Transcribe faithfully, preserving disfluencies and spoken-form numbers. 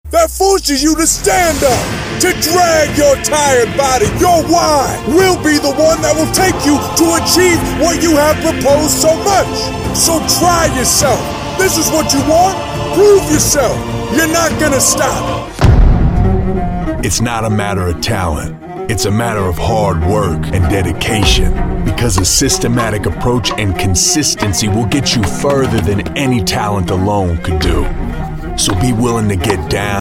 that forces you to stand up, to drag your tired body. Your why will be the one that will take you to achieve what you have proposed so much. So try yourself. This is what you want. Prove yourself. You're not gonna stop. It's not a matter of talent. It's a matter of hard work and dedication, because a systematic approach and consistency will get you further than any talent alone could do. So be willing to get down